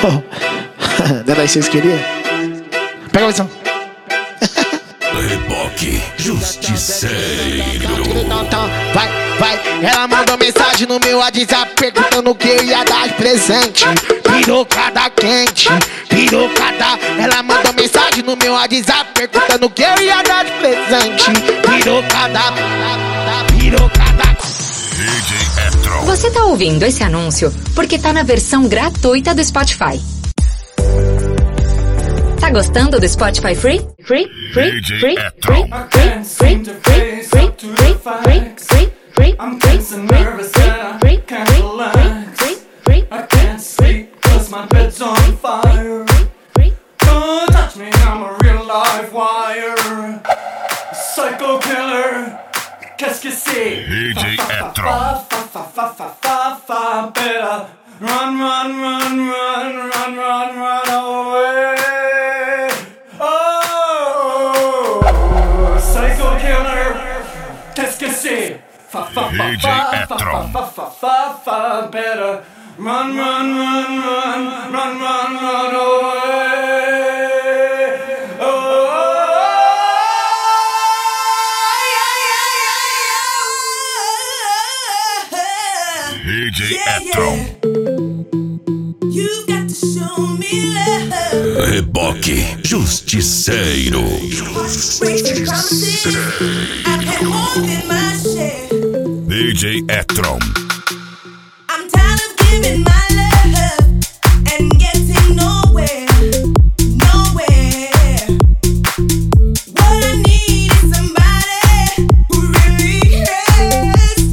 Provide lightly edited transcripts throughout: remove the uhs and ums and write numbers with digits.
Não era isso que vocês queriam? Pega a visão. Reboque Justiceiro. Vai, ela mandou mensagem no meu WhatsApp perguntando o que eu ia dar de presente. Pirocada quente, pirocada. Ela mandou mensagem no meu WhatsApp perguntando o que eu ia dar de presente. Pirocada, pirocada. DJ Etron. Você tá ouvindo esse anúncio porque tá na versão gratuita do Spotify. Tá gostando do Spotify Free? Free? DJ Etron. I'm dancing nervous and I can't relax. I can't sleep cause my bed's on fire. Don't touch me, I'm a real live wire. Psycho killer, qu'est-ce que c'est? DJ Etron. Better run, run, run, run, run, run, run away. Oh, psycho killer, qu'est-ce que c'est? DJ Etron. Better run, run, run, run, run, run, run away. DJ Etron. You've got to show me love. Reboque Justiceiro. Break promises. I've had more than my share. DJ Etron. I'm tired of giving my love and getting nowhere, nowhere. What I need is somebody who really cares.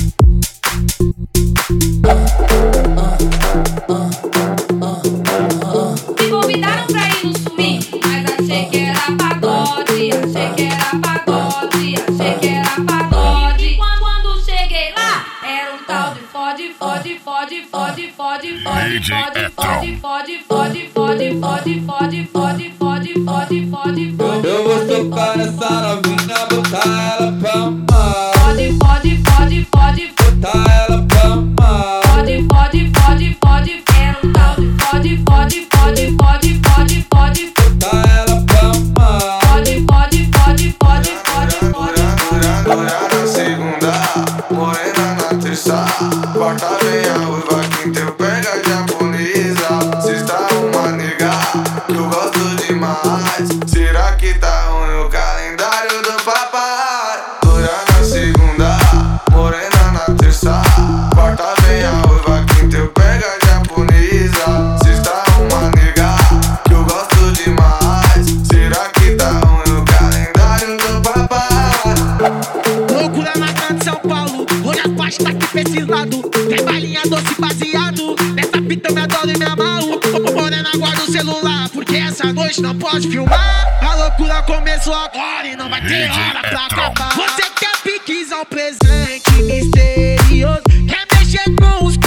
Me convidaram pra ir no swing, mas achei que era pagode, achei que era pagode, achei que era pagode. Quando cheguei lá, era um tal de fode, fode, fode, fode, fode, fode, fode, fode, fode, fode, fode, fode, fode, fode, fode, fode, fode, fode. Eu vou tocar essa novinha, botar ela pra amar. Fode, fode, fode, fode, Botar ela pra amar. fode, fode, fode, fode, era um tal de fode, fode, fode, fode, fode, fode, Botar ela pra amar. fode, fode, fode, fode, fode, fode. Dura na segunda, morena na terça, quarta vem a uiva, quinta eu pego a japonesa. Sexta uma nega que eu gosto demais. Será que tá ruim o calendário do papai? Dura na segunda, morena na terça, quarta vem a uiva, quinta eu pego a japonesa. Sexta uma nega que eu gosto demais. Será que tá ruim o calendário do papai? Loucura na grande São Paulo, olha as baixas tá aqui pra esse lado. Tem balinha doce baseado, nessa fita eu me adoro e me amarro. Morena, guarda o celular, porque essa noite não pode filmar. A loucura começou agora e não vai ter hora pra acabar. Você quer piquizar um presente misterioso, quer mexer com os